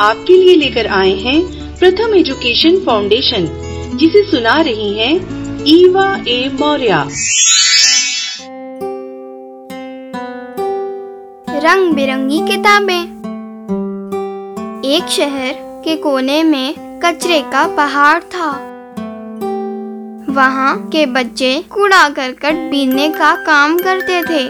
आपके लिए लेकर आए हैं प्रथम एजुकेशन फाउंडेशन, जिसे सुना रही हैं ईवा ए मौर्य। रंग बिरंगी किताबें। एक शहर के कोने में कचरे का पहाड़ था। वहाँ के बच्चे कूड़ा करकट बीनने का काम करते थे।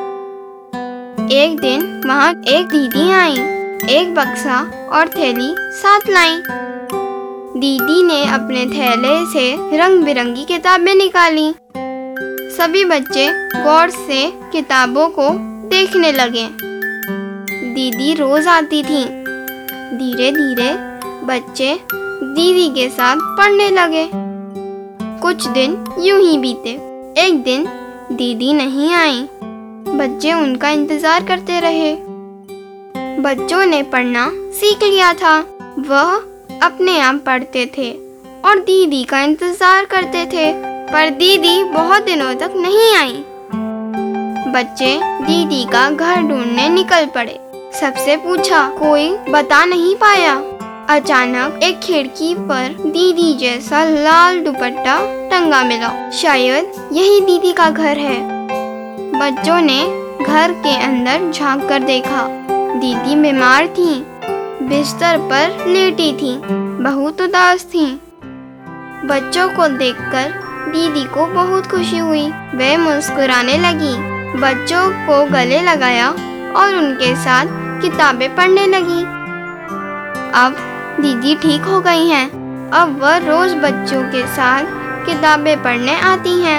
एक दिन वहाँ एक दीदी आई, एक बक्सा और थैली साथ लाई। दीदी ने अपने थैले से रंग बिरंगी किताबें निकाली। सभी बच्चे गौर से किताबों को देखने लगे। दीदी रोज आती थी। धीरे धीरे बच्चे दीदी के साथ पढ़ने लगे। कुछ दिन यूं ही बीते। एक दिन दीदी नहीं आई। बच्चे उनका इंतजार करते रहे। बच्चों ने पढ़ना सीख लिया था। वह अपने आप पढ़ते थे और दीदी का इंतजार करते थे, पर दीदी बहुत दिनों तक नहीं आई। बच्चे दीदी का घर ढूंढने निकल पड़े। सबसे पूछा, कोई बता नहीं पाया। अचानक एक खिड़की पर दीदी जैसा लाल दुपट्टा टंगा मिला। शायद यही दीदी का घर है। बच्चों ने घर के अंदर झांक कर देखा। दीदी बीमार थी, बिस्तर पर लेटी थी, बहुत उदास थी। बच्चों को देखकर दीदी को बहुत खुशी हुई। वे मुस्कुराने लगी, बच्चों को गले लगाया और उनके साथ किताबें पढ़ने लगी। अब दीदी ठीक हो गई हैं। अब वह रोज बच्चों के साथ किताबें पढ़ने आती हैं।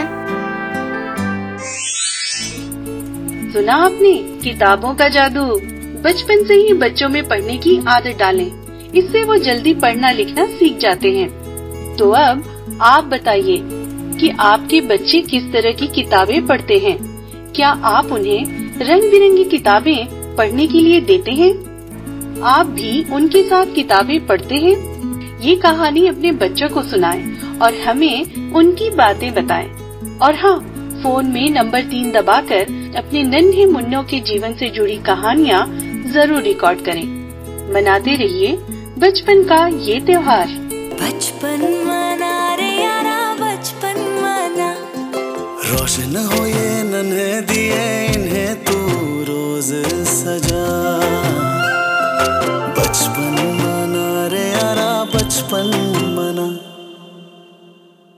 सुना आपने किताबों का जादू। बचपन से ही बच्चों में पढ़ने की आदत डालें, इससे वो जल्दी पढ़ना लिखना सीख जाते हैं। तो अब आप बताइए कि आपके बच्चे किस तरह की किताबें पढ़ते हैं? क्या आप उन्हें रंग बिरंगी किताबें पढ़ने के लिए देते हैं? आप भी उनके साथ किताबें पढ़ते हैं? ये कहानी अपने बच्चों को सुनाएं और हमें उनकी बातें बताएं। और हाँ, फोन में नंबर 3 दबाकर अपने नन्हे मुन्नों के जीवन से जुड़ी कहानियाँ जरूर रिकॉर्ड करें। मनाते रहिए बचपन का ये त्योहार। बचपन